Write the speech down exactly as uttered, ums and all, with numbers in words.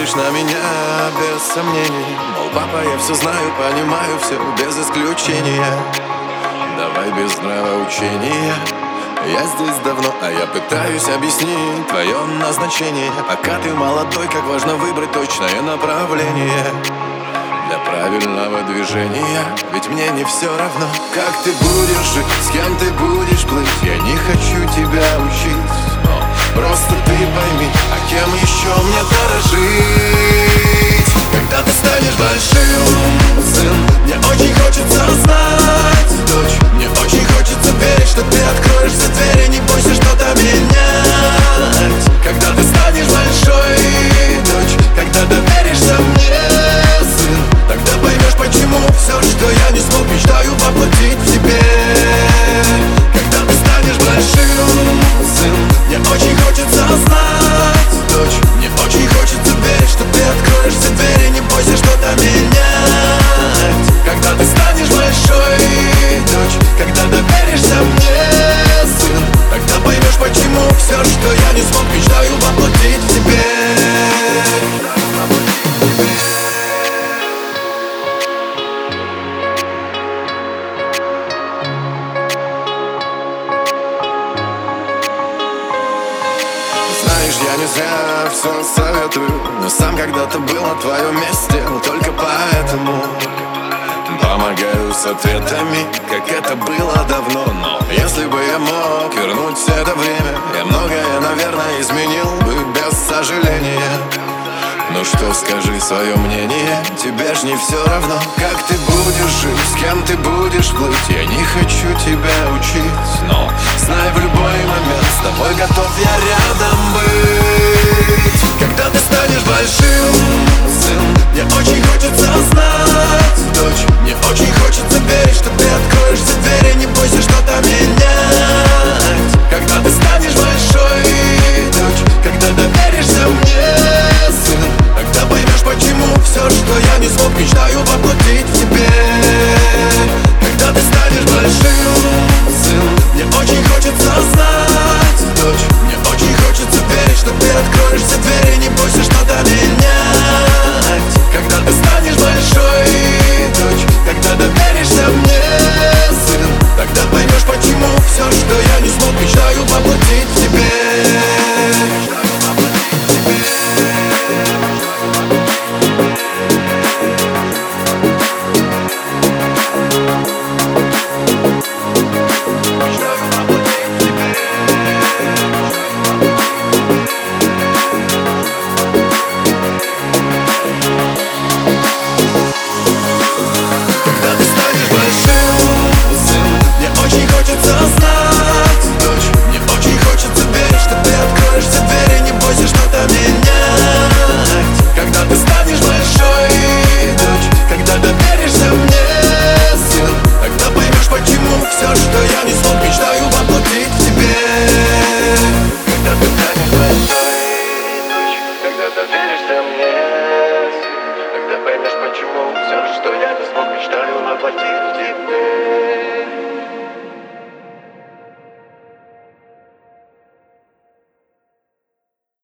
смотришь на меня без сомнений. Мол, папа, я все знаю, понимаю все без исключения. Давай без нравоучения. Я здесь давно, а я пытаюсь объяснить твое назначение. Пока ты молодой, как важно выбрать точное направление для правильного движения. Ведь мне не все равно, как ты будешь жить, с кем ты будешь плыть. Я не хочу тебя учить, но просто ты пойми, а кем еще мне дорожить? Когда ты станешь большим, сын, мне очень хочется знать, дочь, мне очень хочется верить, что ты откроешь все двери, не бойся что-то менять. Когда ты станешь большой, дочь, когда доверишься мне, сын, тогда поймешь, почему все, что я не смог, мечтаю воплотить в тебе. Когда ты станешь большим, сын, мне очень хочется знать, дочь, мне очень хочется верить, что ты откроешь все двери, не бойся что-то менять. Когда ты станешь большой, дочь, когда доверишься мне, сын, тогда поймешь, почему все, что я не смог, мечтаю воплотить в тебе. Я не зря все советую, но сам когда-то был на твоем месте, но только поэтому помогаю с ответами, как это было давно. Но если бы я мог вернуть это время, я многое, наверное, изменил бы без сожаления. Ну что, скажи свое мнение, тебе ж не все равно, как ты будешь жить, с кем ты будешь плыть. Я не хочу тебя учить, но знай, в любой момент с тобой готов я рядом быть. Когда ты станешь большим, сын, мне очень хочется знать, дочь, мне очень хочется верить, что ты откроешь все двери, не бойся что-то менять. Когда ты станешь большой, дочь, когда доверишься мне, сын, тогда поймешь, почему все, что я не смог, мечтаю воплотить в тебе. Когда ты станешь большим, сын, мне очень хочется знать, дочь, мне очень хочется верить, что ты откроешь все двери, не бойся что-то менять. Когда ты станешь большой, дочь, когда доверишься мне, сын, тогда поймешь, почему все, что я не смог, мечтаю воплотить в тебе.